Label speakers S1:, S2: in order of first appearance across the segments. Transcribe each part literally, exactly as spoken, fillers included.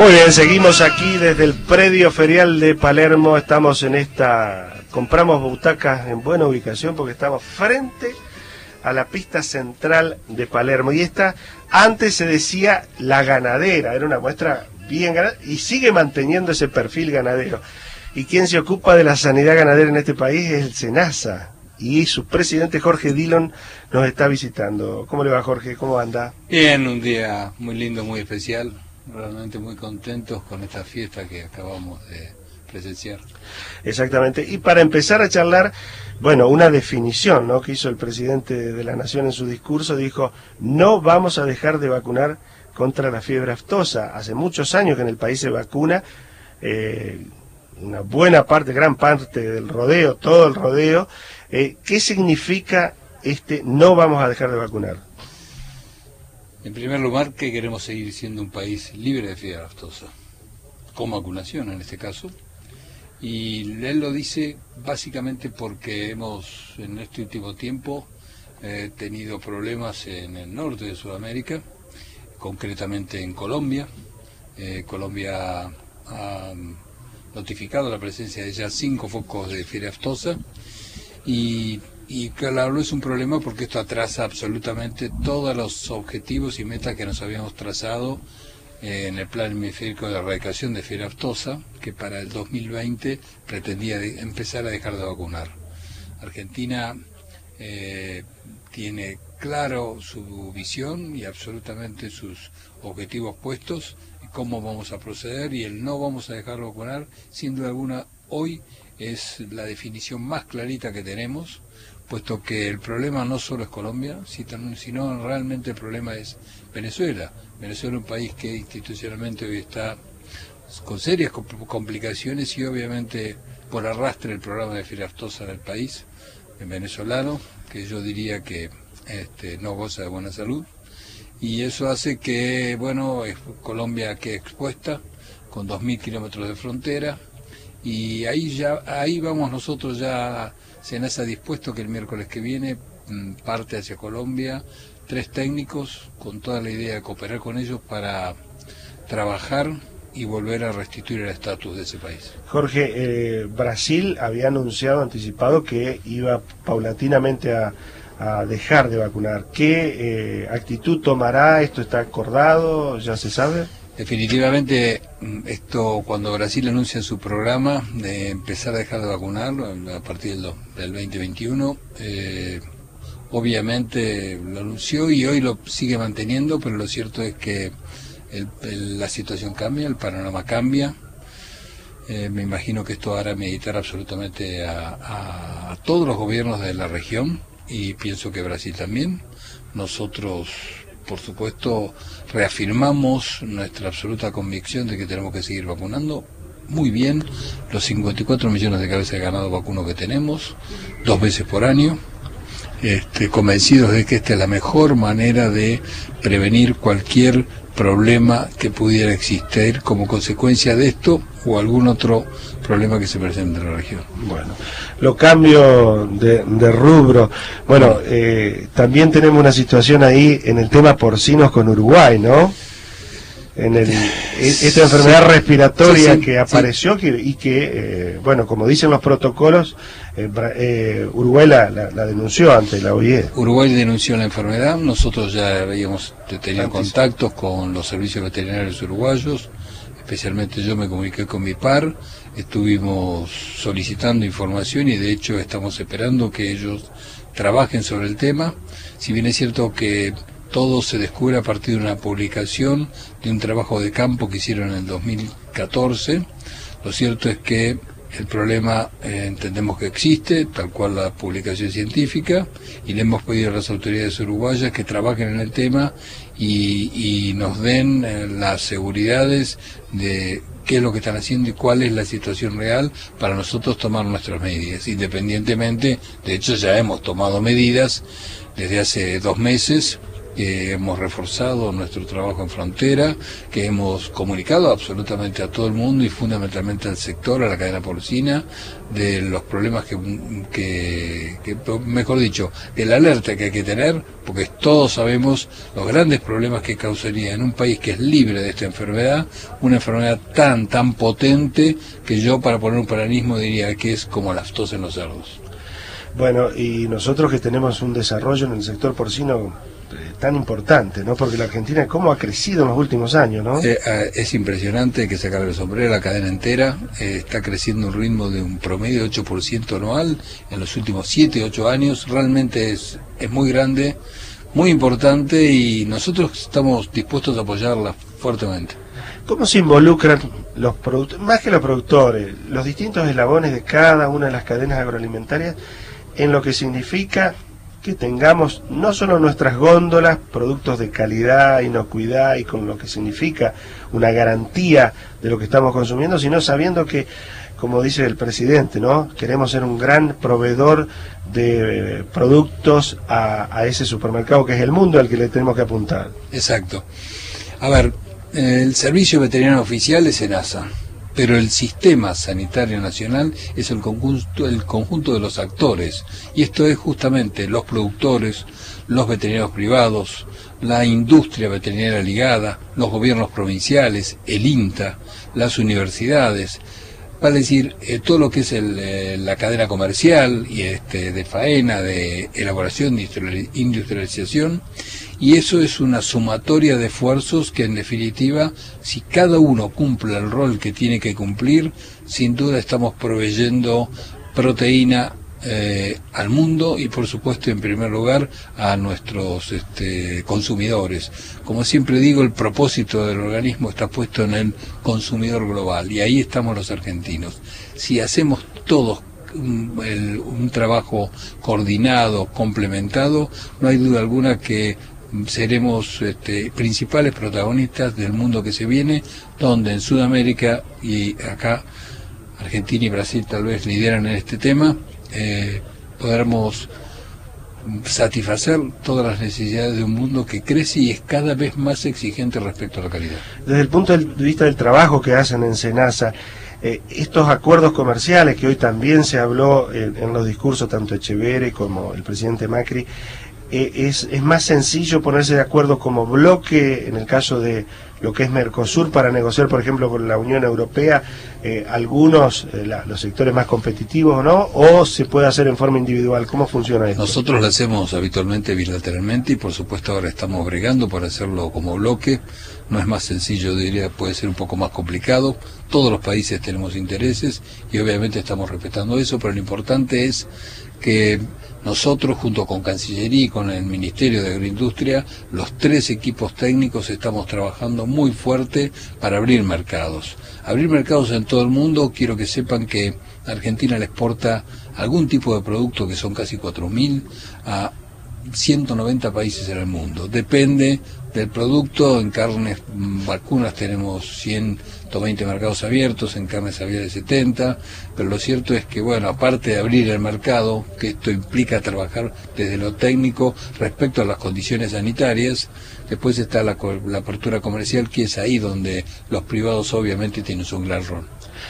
S1: Muy bien, seguimos aquí desde el predio ferial de Palermo. Estamos en esta... Compramos butacas en buena ubicación porque estamos frente a la pista central de Palermo. Y esta, antes se decía La Ganadera, era una muestra bien ganadera y sigue manteniendo ese perfil ganadero. Y quien se ocupa de la sanidad ganadera en este país es el SENASA. Y su presidente Jorge Dillon nos está visitando. ¿Cómo le va, Jorge? ¿Cómo anda?
S2: Bien, un día muy lindo, muy especial. Realmente muy contentos con esta fiesta que acabamos de presenciar.
S1: Exactamente. Y para empezar a charlar, bueno, una definición, ¿no?, que hizo el presidente de la Nación en su discurso. Dijo, no vamos a dejar de vacunar contra la fiebre aftosa. Hace muchos años que en el país se vacuna, eh, una buena parte, gran parte del rodeo, todo el rodeo. Eh, ¿Qué significa este no vamos a dejar de vacunar?
S2: En primer lugar, que queremos seguir siendo un país libre de fiebre aftosa, con vacunación en este caso. Y él lo dice básicamente porque hemos en este último tiempo eh, tenido problemas en el norte de Sudamérica, concretamente en Colombia. Eh, Colombia ha notificado la presencia de ya cinco focos de fiebre aftosa y, y claro, es un problema porque esto atrasa absolutamente todos los objetivos y metas que nos habíamos trazado eh, en el plan hemisférico de erradicación de fiebre aftosa, que para el dos mil veinte pretendía de, empezar a dejar de vacunar. Argentina eh, tiene claro su visión y absolutamente sus objetivos puestos, cómo vamos a proceder, y el no vamos a dejar de vacunar, sin duda alguna, hoy es la definición más clarita que tenemos, puesto que el problema no solo es Colombia, sino realmente el problema es Venezuela. Venezuela es un país que institucionalmente hoy está con serias complicaciones y obviamente por arrastre el programa de fiebre aftosa del país el venezolano, que yo diría que este, no goza de buena salud. Y eso hace que, bueno, Colombia quede expuesta con dos mil kilómetros de frontera, y ahí ya ahí vamos nosotros ya, SENASA dispuesto que el miércoles que viene parte hacia Colombia, tres técnicos con toda la idea de cooperar con ellos para trabajar y volver a restituir el estatus de ese país.
S1: Jorge, eh, Brasil había anunciado, anticipado, que iba paulatinamente a... a dejar de vacunar. ¿Qué eh, actitud tomará? ¿Esto está acordado? ¿Ya se sabe?
S2: Definitivamente, esto cuando Brasil anuncia su programa de empezar a dejar de vacunar a partir del, del veinte veintiuno, eh, obviamente lo anunció y hoy lo sigue manteniendo, pero lo cierto es que el, el, la situación cambia, el panorama cambia. Eh, me imagino que esto hará meditar absolutamente a, a, a todos los gobiernos de la región, y pienso que Brasil también. Nosotros, por supuesto, reafirmamos nuestra absoluta convicción de que tenemos que seguir vacunando muy bien los cincuenta y cuatro millones de cabezas de ganado vacuno que tenemos, dos veces por año, este, convencidos de que esta es la mejor manera de prevenir cualquier problema que pudiera existir como consecuencia de esto o algún otro problema que se presente en la región.
S1: Bueno, lo cambio de, de rubro. Bueno, eh, también tenemos una situación ahí en el tema porcinos con Uruguay, ¿no? En el, esta enfermedad sí, respiratoria sí, sí, que apareció sí. que, y que, eh, bueno, como dicen los protocolos, eh, eh, Uruguay la, la, la denunció ante la O I E.
S2: Uruguay denunció la enfermedad, nosotros ya habíamos tenido Antes. contactos con los servicios veterinarios uruguayos, especialmente yo me comuniqué con mi par, estuvimos solicitando información y de hecho estamos esperando que ellos trabajen sobre el tema, si bien es cierto que todo se descubre a partir de una publicación de un trabajo de campo que hicieron en el dos mil catorce. Lo cierto es que el problema eh, entendemos que existe, tal cual la publicación científica, y le hemos pedido a las autoridades uruguayas que trabajen en el tema y, y nos den eh, las seguridades de qué es lo que están haciendo y cuál es la situación real para nosotros tomar nuestras medidas. Independientemente, de hecho ya hemos tomado medidas desde hace dos meses, que hemos reforzado nuestro trabajo en frontera, que hemos comunicado absolutamente a todo el mundo y fundamentalmente al sector, a la cadena porcina, de los problemas que, que, que mejor dicho, de la alerta que hay que tener, porque todos sabemos los grandes problemas que causaría en un país que es libre de esta enfermedad, una enfermedad tan, tan potente, que yo, para poner un paralelismo, diría que es como la aftosa en los cerdos.
S1: Bueno, y nosotros que tenemos un desarrollo en el sector porcino eh, tan importante, ¿no? Porque la Argentina, ¿cómo ha crecido en los últimos años, no?
S2: Eh, eh, es impresionante, que sacar el sombrero, la cadena entera eh, está creciendo a un ritmo de un promedio de ocho por ciento anual en los últimos siete, ocho años. Realmente es, es muy grande, muy importante, y nosotros estamos dispuestos a apoyarla fuertemente.
S1: ¿Cómo se involucran los productores, más que los productores, los distintos eslabones de cada una de las cadenas agroalimentarias en lo que significa que tengamos no solo nuestras góndolas, productos de calidad, inocuidad, y con lo que significa una garantía de lo que estamos consumiendo, sino sabiendo que, como dice el presidente, ¿no?, queremos ser un gran proveedor de productos a, a ese supermercado que es el mundo al que le tenemos que apuntar?
S2: Exacto. A ver, el Servicio Veterinario Oficial es SENASA, pero el Sistema Sanitario Nacional es el conjunto, el conjunto de los actores, y esto es justamente los productores, los veterinarios privados, la industria veterinaria ligada, los gobiernos provinciales, el INTA, las universidades, vale decir, eh, todo lo que es el, eh, la cadena comercial y este de faena, de elaboración, de industrialización, y eso es una sumatoria de esfuerzos que, en definitiva, si cada uno cumple el rol que tiene que cumplir, sin duda estamos proveyendo proteína eh, al mundo y, por supuesto, en primer lugar, a nuestros este, consumidores. Como siempre digo, el propósito del organismo está puesto en el consumidor global, y ahí estamos los argentinos. Si hacemos todos un, el, un trabajo coordinado, complementado, no hay duda alguna que seremos este, principales protagonistas del mundo que se viene, donde en Sudamérica y acá Argentina y Brasil tal vez lideran en este tema, eh, podremos satisfacer todas las necesidades de un mundo que crece y es cada vez más exigente respecto a la calidad.
S1: Desde el punto de vista del trabajo que hacen en SENASA, eh, estos acuerdos comerciales que hoy también se habló en, en los discursos tanto Echeverri como el presidente Macri, Es, es más sencillo ponerse de acuerdo como bloque en el caso de lo que es Mercosur para negociar, por ejemplo, con la Unión Europea, eh, algunos, eh, la, los sectores más competitivos, ¿no? ¿O se puede hacer en forma individual? ¿Cómo funciona esto?
S2: Nosotros lo hacemos habitualmente bilateralmente, y por supuesto ahora estamos bregando por hacerlo como bloque. No es más sencillo, diría, puede ser un poco más complicado. Todos los países tenemos intereses y obviamente estamos respetando eso, pero lo importante es que nosotros, junto con Cancillería y con el Ministerio de Agroindustria, los tres equipos técnicos estamos trabajando muy fuerte para abrir mercados. Abrir mercados en todo el mundo. Quiero que sepan que Argentina le exporta algún tipo de producto, que son casi cuatro mil, a ciento noventa países en el mundo. Depende del producto. En carnes vacunas tenemos ciento veinte mercados abiertos, en carnes aviares setenta, pero lo cierto es que, bueno, aparte de abrir el mercado, que esto implica trabajar desde lo técnico respecto a las condiciones sanitarias, después está la, la apertura comercial, que es ahí donde los privados obviamente tienen su gran rol.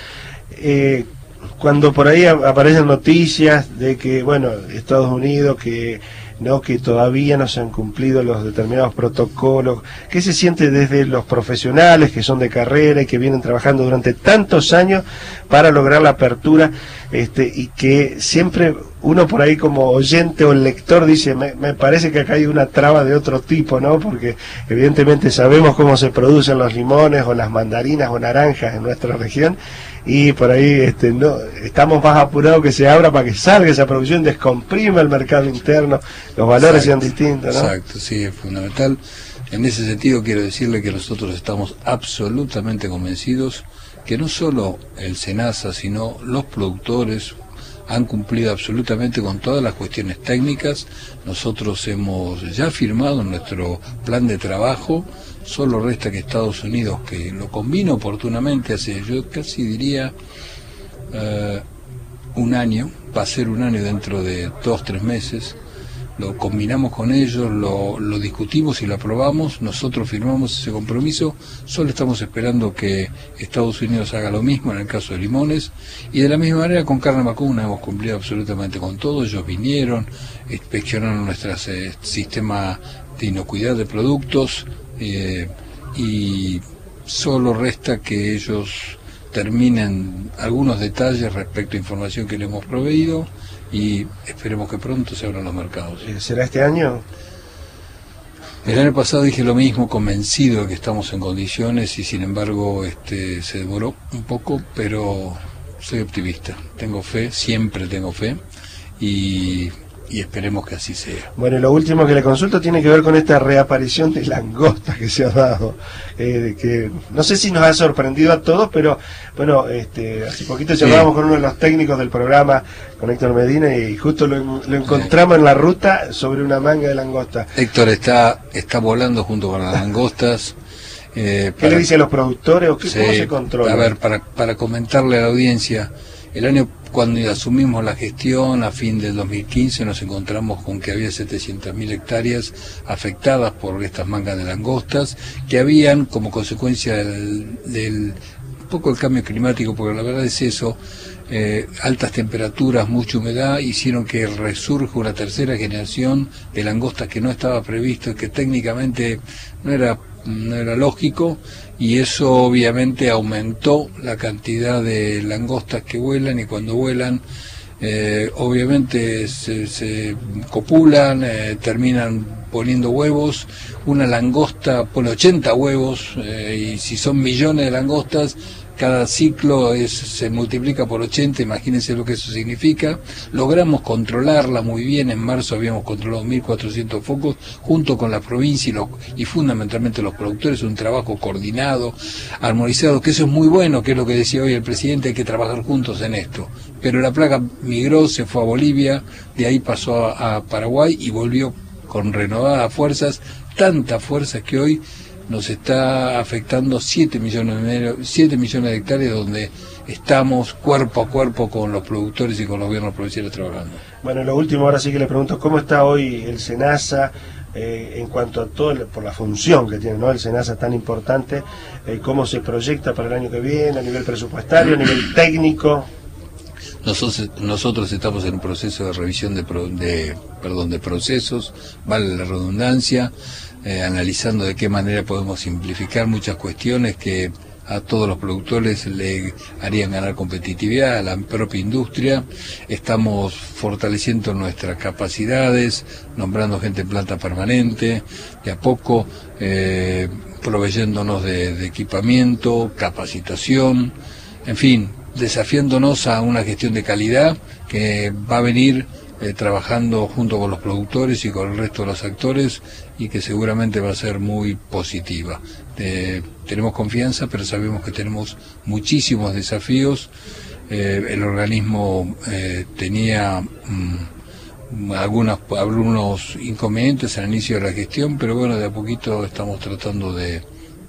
S1: Eh, cuando por ahí aparecen noticias de que, bueno, Estados Unidos, que no, que todavía no se han cumplido los determinados protocolos, ¿qué se siente desde los profesionales que son de carrera y que vienen trabajando durante tantos años para lograr la apertura, este, y que siempre uno por ahí como oyente o lector dice, me, me parece que acá hay una traba de otro tipo, ¿no? Porque evidentemente sabemos cómo se producen los limones o las mandarinas o naranjas en nuestra región, y por ahí este, no estamos más apurados que se abra para que salga esa producción, descomprima el mercado interno, los valores
S2: Exacto,
S1: sean distintos, ¿no?
S2: Exacto, sí, es fundamental. En ese sentido quiero decirle que nosotros estamos absolutamente convencidos que no solo el SENASA, sino los productores han cumplido absolutamente con todas las cuestiones técnicas. Nosotros hemos ya firmado nuestro plan de trabajo. Solo resta que Estados Unidos, que lo combina oportunamente hace, yo casi diría, uh, un año, va a ser un año dentro de dos, tres meses, lo combinamos con ellos, lo, lo discutimos y lo aprobamos, nosotros firmamos ese compromiso, solo estamos esperando que Estados Unidos haga lo mismo en el caso de limones, y de la misma manera con carne vacuna hemos cumplido absolutamente con todo. Ellos vinieron, inspeccionaron nuestro eh, sistema de inocuidad de productos, eh, y solo resta que ellos terminen algunos detalles respecto a información que le hemos proveído, y esperemos que pronto se abran los mercados.
S1: ¿Será este año?
S2: El año pasado dije lo mismo, convencido de que estamos en condiciones, y sin embargo este se demoró un poco, pero soy optimista, tengo fe, siempre tengo fe, y, y esperemos que así sea.
S1: Bueno, y lo último que le consulto tiene que ver con esta reaparición de langosta que se ha dado, eh, que no sé si nos ha sorprendido a todos, pero bueno, este, hace poquito charlábamos sí. con uno de los técnicos del programa, con Héctor Medina, y justo lo, lo encontramos sí. en la ruta sobre una manga de langosta.
S2: Héctor está, está volando junto con las langostas. Eh,
S1: ¿Qué
S2: para,
S1: le dice a los productores o qué,
S2: sí,
S1: cómo se controla?
S2: A ver, para, para comentarle a la audiencia, el año cuando asumimos la gestión a fin del dos mil quince nos encontramos con que había setecientas mil hectáreas afectadas por estas mangas de langostas, que habían como consecuencia del, del un poco el cambio climático, porque la verdad es eso, eh, altas temperaturas, mucha humedad, hicieron que resurja una tercera generación de langostas que no estaba previsto y que técnicamente no era no era lógico, y eso obviamente aumentó la cantidad de langostas que vuelan, y cuando vuelan eh, obviamente se, se copulan, eh, terminan poniendo huevos. Una langosta pone ochenta huevos, eh, y si son millones de langostas, cada ciclo es, se multiplica por ochenta, imagínense lo que eso significa. Logramos controlarla muy bien, en marzo habíamos controlado mil cuatrocientos focos, junto con la provincia y, los, y fundamentalmente los productores, un trabajo coordinado, armonizado, que eso es muy bueno, que es lo que decía hoy el presidente, hay que trabajar juntos en esto. Pero la plaga migró, se fue a Bolivia, de ahí pasó a, a Paraguay y volvió con renovadas fuerzas, tantas fuerzas que hoy nos está afectando siete millones de hectáreas, donde estamos cuerpo a cuerpo con los productores y con los gobiernos provinciales trabajando.
S1: Bueno, lo último, ahora sí que le pregunto, ¿cómo está hoy el SENASA eh, en cuanto a todo, el, por la función que tiene, ¿no? El SENASA tan importante, eh, cómo se proyecta para el año que viene, a nivel presupuestario, a nivel técnico?
S2: Nosotros, nosotros estamos en un proceso de revisión de, de, perdón, de procesos, vale la redundancia, eh, analizando de qué manera podemos simplificar muchas cuestiones que a todos los productores le harían ganar competitividad, a la propia industria. Estamos fortaleciendo nuestras capacidades, nombrando gente en planta permanente, de a poco eh, proveyéndonos de, de equipamiento, capacitación, en fin, desafiándonos a una gestión de calidad que va a venir eh, trabajando junto con los productores y con el resto de los actores, y que seguramente va a ser muy positiva. Eh, tenemos confianza, pero sabemos que tenemos muchísimos desafíos. Eh, el organismo eh, tenía mm, algunos, algunos inconvenientes al inicio de la gestión, pero bueno, de a poquito estamos tratando de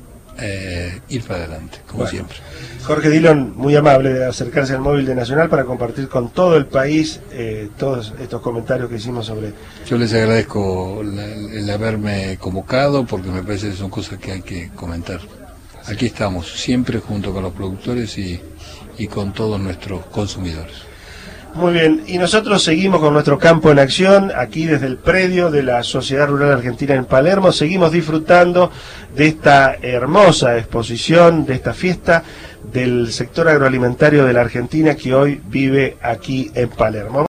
S2: Eh, ir para adelante, como bueno, siempre.
S1: Jorge Dillon, muy amable de acercarse al móvil de Nacional para compartir con todo el país eh, todos estos comentarios que hicimos sobre...
S2: Yo les agradezco la, el haberme convocado, porque me parece que son cosas que hay que comentar. Aquí estamos, siempre junto con los productores y, y con todos nuestros consumidores.
S1: Muy bien, y nosotros seguimos con nuestro campo en acción, aquí desde el predio de la Sociedad Rural Argentina en Palermo. Seguimos disfrutando de esta hermosa exposición, de esta fiesta del sector agroalimentario de la Argentina que hoy vive aquí en Palermo.